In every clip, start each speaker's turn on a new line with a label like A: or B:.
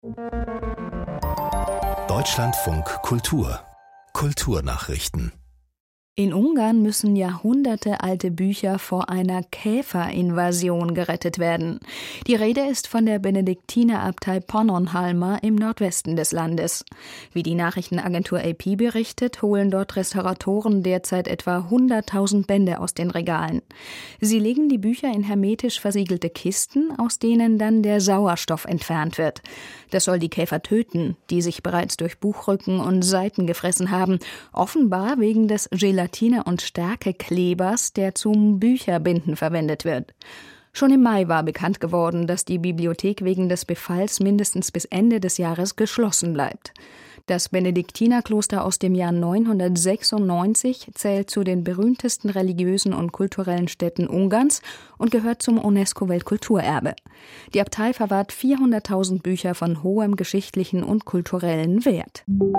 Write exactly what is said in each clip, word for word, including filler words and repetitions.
A: Deutschlandfunk Kultur Kulturnachrichten.
B: In Ungarn müssen jahrhundertealte Bücher vor einer Käferinvasion gerettet werden. Die Rede ist von der Benediktinerabtei Pannonhalma im Nordwesten des Landes. Wie die Nachrichtenagentur A P berichtet, holen dort Restauratoren derzeit etwa hunderttausend Bände aus den Regalen. Sie legen die Bücher in hermetisch versiegelte Kisten, aus denen dann der Sauerstoff entfernt wird. Das soll die Käfer töten, die sich bereits durch Buchrücken und Seiten gefressen haben, offenbar wegen des Gelatine- und Stärkeklebers, der zum Bücherbinden verwendet wird. Schon im Mai war bekannt geworden, dass die Bibliothek wegen des Befalls mindestens bis Ende des Jahres geschlossen bleibt. Das Benediktinerkloster aus dem Jahr neunhundertsechsundneunzig zählt zu den berühmtesten religiösen und kulturellen Stätten Ungarns und gehört zum UNESCO-Weltkulturerbe. Die Abtei verwahrt vierhunderttausend Bücher von hohem geschichtlichen und kulturellen Wert.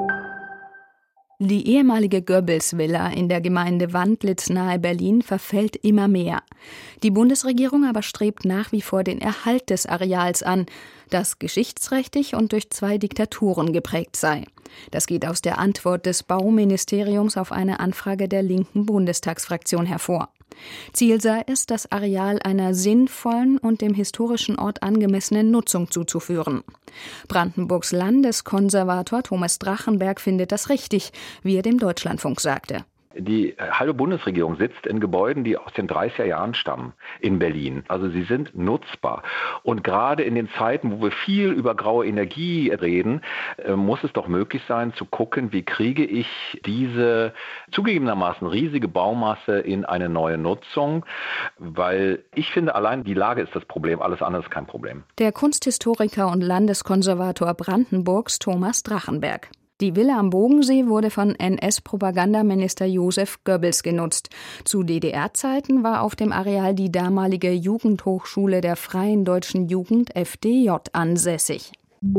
B: Die ehemalige Goebbels-Villa in der Gemeinde Wandlitz nahe Berlin verfällt immer mehr. Die Bundesregierung aber strebt nach wie vor den Erhalt des Areals an, das geschichtsträchtig und durch zwei Diktaturen geprägt sei. Das geht aus der Antwort des Bauministeriums auf eine Anfrage der linken Bundestagsfraktion hervor. Ziel sei es, das Areal einer sinnvollen und dem historischen Ort angemessenen Nutzung zuzuführen. Brandenburgs Landeskonservator Thomas Drachenberg findet das richtig, wie er dem Deutschlandfunk sagte.
C: Die halbe Bundesregierung sitzt in Gebäuden, die aus den dreißiger Jahren stammen, in Berlin. Also sie sind nutzbar. Und gerade in den Zeiten, wo wir viel über graue Energie reden, muss es doch möglich sein, zu gucken, wie kriege ich diese zugegebenermaßen riesige Baumasse in eine neue Nutzung. Weil ich finde, allein die Lage ist das Problem, alles andere ist kein Problem.
B: Der Kunsthistoriker und Landeskonservator Brandenburgs Thomas Drachenberg. Die Villa am Bogensee wurde von N S-Propagandaminister Josef Goebbels genutzt. Zu D D R-Zeiten war auf dem Areal die damalige Jugendhochschule der Freien Deutschen Jugend F D J ansässig.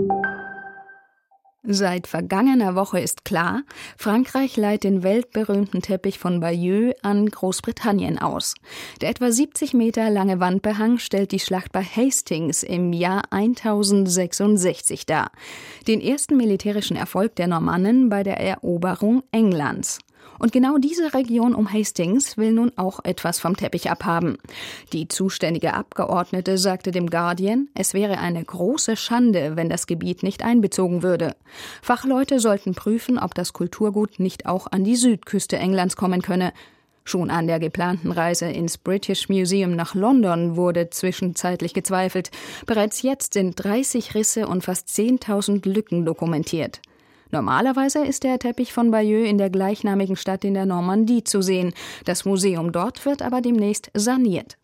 B: Seit vergangener Woche ist klar, Frankreich leiht den weltberühmten Teppich von Bayeux an Großbritannien aus. Der etwa siebzig Meter lange Wandbehang stellt die Schlacht bei Hastings im Jahr tausendsechsundsechzig dar. Den ersten militärischen Erfolg der Normannen bei der Eroberung Englands. Und genau diese Region um Hastings will nun auch etwas vom Teppich abhaben. Die zuständige Abgeordnete sagte dem Guardian, es wäre eine große Schande, wenn das Gebiet nicht einbezogen würde. Fachleute sollten prüfen, ob das Kulturgut nicht auch an die Südküste Englands kommen könne. Schon an der geplanten Reise ins British Museum nach London wurde zwischenzeitlich gezweifelt. Bereits jetzt sind dreißig Risse und fast zehntausend Lücken dokumentiert. Normalerweise ist der Teppich von Bayeux in der gleichnamigen Stadt in der Normandie zu sehen. Das Museum dort wird aber demnächst saniert.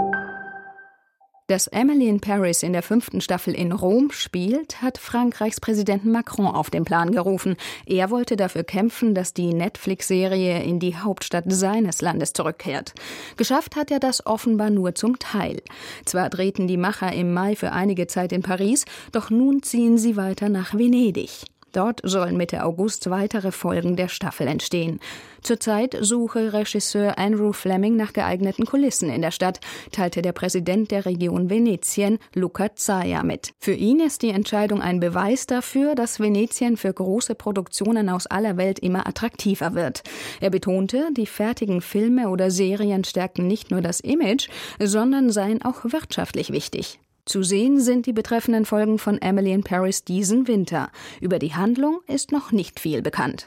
B: Dass Emily in Paris in der fünften Staffel in Rom spielt, hat Frankreichs Präsidenten Macron auf den Plan gerufen. Er wollte dafür kämpfen, dass die Netflix-Serie in die Hauptstadt seines Landes zurückkehrt. Geschafft hat er das offenbar nur zum Teil. Zwar drehten die Macher im Mai für einige Zeit in Paris, doch nun ziehen sie weiter nach Venedig. Dort sollen Mitte August weitere Folgen der Staffel entstehen. Zurzeit suche Regisseur Andrew Fleming nach geeigneten Kulissen in der Stadt, teilte der Präsident der Region Venetien, Luca Zaia, mit. Für ihn ist die Entscheidung ein Beweis dafür, dass Venetien für große Produktionen aus aller Welt immer attraktiver wird. Er betonte, die fertigen Filme oder Serien stärken nicht nur das Image, sondern seien auch wirtschaftlich wichtig. Zu sehen sind die betreffenden Folgen von Emily in Paris diesen Winter. Über die Handlung ist noch nicht viel bekannt.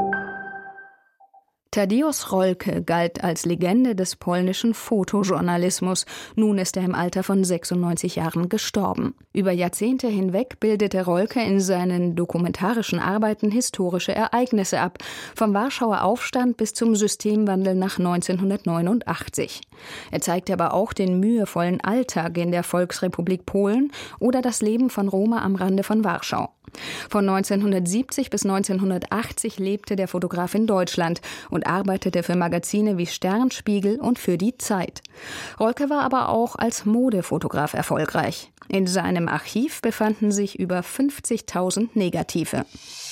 B: Tadeusz Rolke galt als Legende des polnischen Fotojournalismus. Nun ist er im Alter von sechsundneunzig Jahren gestorben. Über Jahrzehnte hinweg bildete Rolke in seinen dokumentarischen Arbeiten historische Ereignisse ab, vom Warschauer Aufstand bis zum Systemwandel nach neunzehnhundertneunundachtzig. Er zeigte aber auch den mühevollen Alltag in der Volksrepublik Polen oder das Leben von Roma am Rande von Warschau. Von neunzehnhundertsiebzig bis neunzehnhundertachtzig lebte der Fotograf in Deutschland und arbeitete für Magazine wie Stern, Spiegel und für die Zeit. Rolke war aber auch als Modefotograf erfolgreich. In seinem Archiv befanden sich über fünfzigtausend Negative.